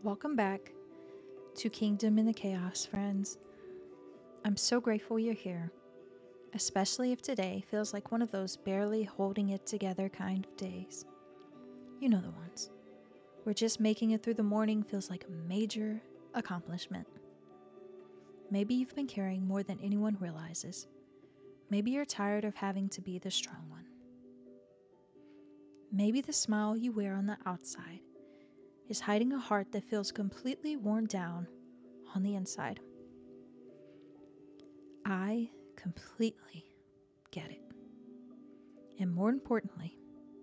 Welcome back to Kingdom in the Chaos, friends. I'm so grateful you're here, especially if today feels like one of those barely holding it together kind of days. You know the ones, where just making it through the morning feels like a major accomplishment. Maybe you've been carrying more than anyone realizes. Maybe you're tired of having to be the strong one. Maybe the smile you wear on the outside is hiding a heart that feels completely worn down on the inside. I completely get it. And more importantly,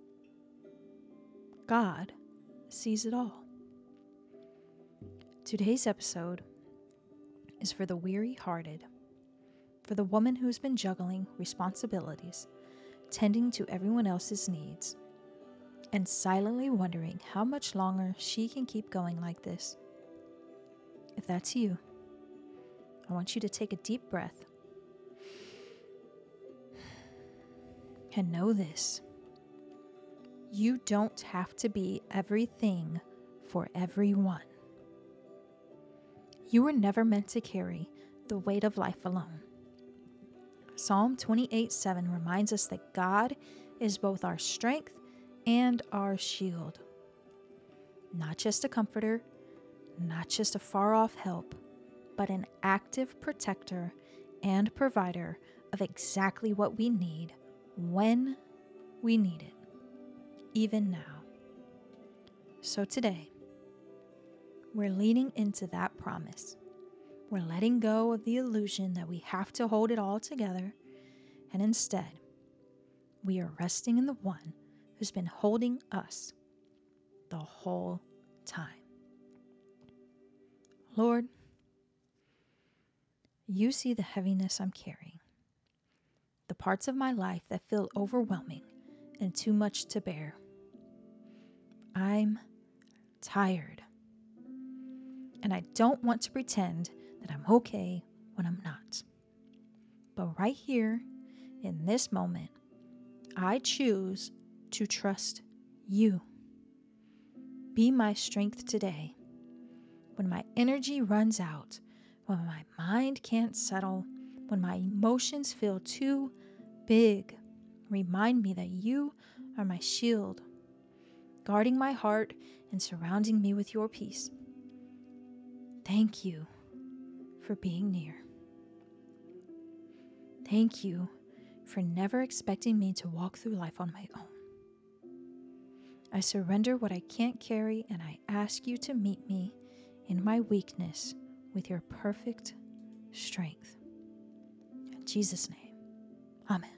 God sees it all. Today's episode is for the weary-hearted, for the woman who's been juggling responsibilities, tending to everyone else's needs, and silently wondering how much longer she can keep going like this. If that's you, I want you to take a deep breath and know this. You don't have to be everything for everyone. You were never meant to carry the weight of life alone. Psalm 28:7 reminds us that God is both our strength and our shield. Not just a comforter, not just a far-off help, but an active protector and provider of exactly what we need when we need it, even now. So today, we're leaning into that promise. We're letting go of the illusion that we have to hold it all together, and instead, we are resting in the one who's been holding us the whole time. Lord, you see the heaviness I'm carrying, the parts of my life that feel overwhelming and too much to bear. I'm tired, and I don't want to pretend that I'm okay when I'm not. But right here, in this moment, I choose to trust you. Be my strength today. When my energy runs out, when my mind can't settle, when my emotions feel too big, remind me that you are my shield, guarding my heart and surrounding me with your peace. Thank you for being near. Thank you for never expecting me to walk through life on my own. I surrender what I can't carry, and I ask you to meet me in my weakness with your perfect strength. In Jesus' name, amen.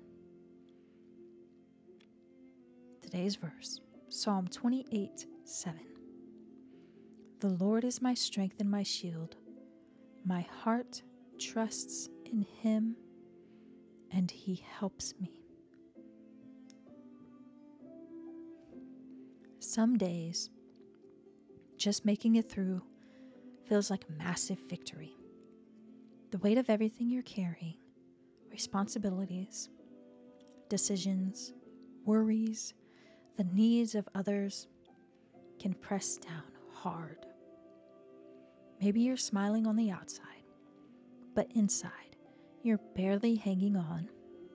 Today's verse, Psalm 28:7. The Lord is my strength and my shield. My heart trusts in him, and he helps me. Some days, just making it through feels like a massive victory. The weight of everything you're carrying, responsibilities, decisions, worries, the needs of others can press down hard. Maybe you're smiling on the outside, but inside, you're barely hanging on.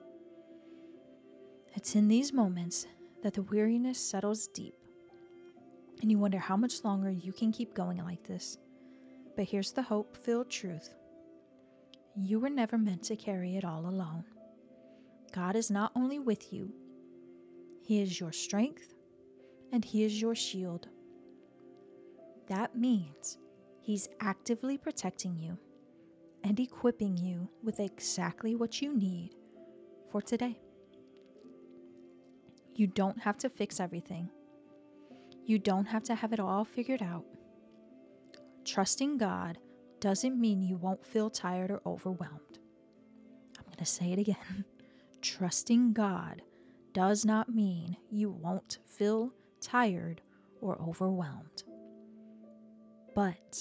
It's in these moments that the weariness settles deep, and you wonder how much longer you can keep going like this. But here's the hope-filled truth. You were never meant to carry it all alone. God is not only with you, he is your strength, and he is your shield. That means he's actively protecting you and equipping you with exactly what you need for today. You don't have to fix everything. You don't have to have it all figured out. Trusting God doesn't mean you won't feel tired or overwhelmed. I'm going to say it again. Trusting God does not mean you won't feel tired or overwhelmed. But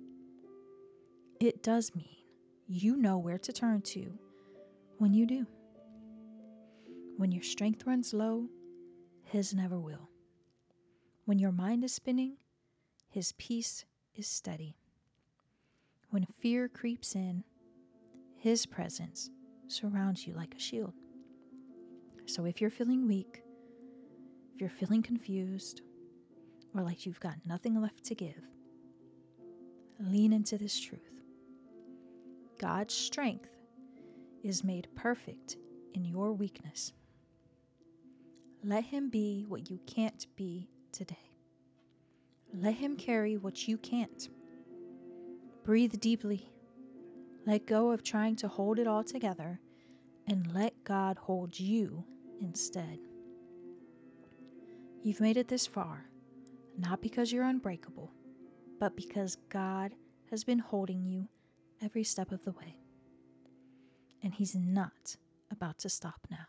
it does mean you know where to turn to when you do. When your strength runs low, his never will. When your mind is spinning, his peace is steady. When fear creeps in, His presence surrounds you like a shield. So if you're feeling weak, if you're feeling confused, or like you've got nothing left to give, lean into this truth. God's strength is made perfect in your weakness. Let Him be what you can't be today. Let Him carry what you can't. Breathe deeply. Let go of trying to hold it all together and let God hold you instead. You've made it this far, not because you're unbreakable, but because God has been holding you every step of the way. And He's not about to stop now.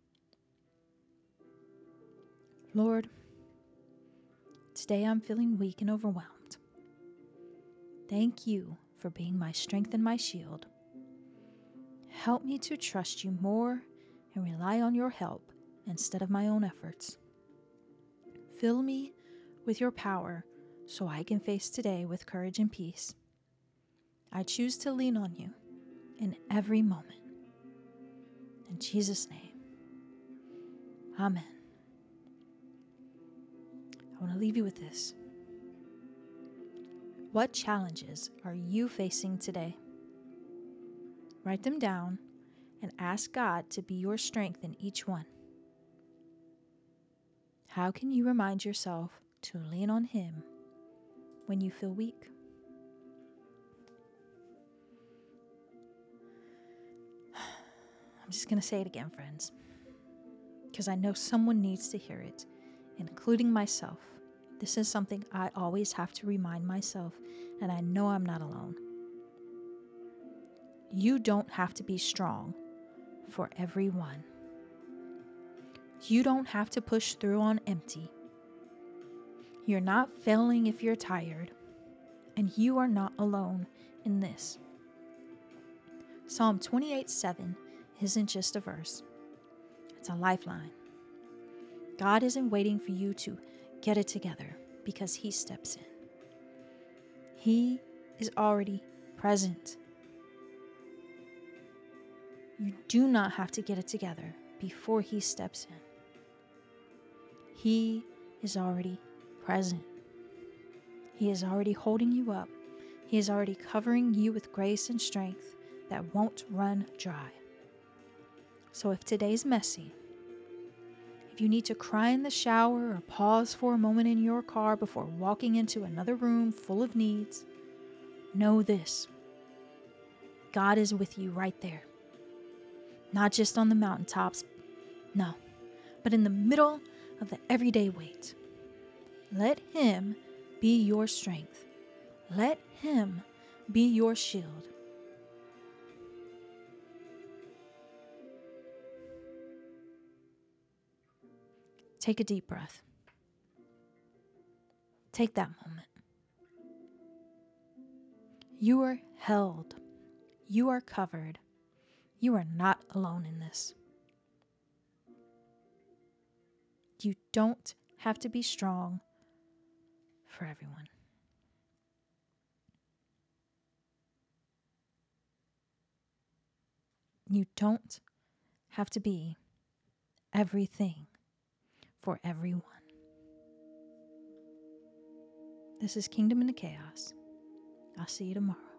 Lord, today I'm feeling weak and overwhelmed. Thank you for being my strength and my shield. Help me to trust you more and rely on your help instead of my own efforts. Fill me with your power so I can face today with courage and peace. I choose to lean on you in every moment. In Jesus' name, amen. I want to leave you with this. What challenges are you facing today? Write them down and ask God to be your strength in each one. How can you remind yourself to lean on Him when you feel weak? I'm just going to say it again, friends, because I know someone needs to hear it, including myself. This is something I always have to remind myself, and I know I'm not alone. You don't have to be strong for everyone. You don't have to push through on empty. You're not failing if you're tired, and you are not alone in this. Psalm 28:7 isn't just a verse. It's a lifeline. God isn't waiting for you to get it together because He steps in. He is already present. You do not have to get it together before He steps in. He is already present. He is already holding you up. He is already covering you with grace and strength that won't run dry. So if today's messy, if you need to cry in the shower or pause for a moment in your car before walking into another room full of needs, know this: God is with you right there. Not just on the mountaintops, no, but in the middle of the everyday weight. Let Him be your strength. Let Him be your shield. Take a deep breath. Take that moment. You are held. You are covered. You are not alone in this. You don't have to be strong for everyone. You don't have to be everything for everyone. This is Kingdom in the Chaos. I'll see you tomorrow.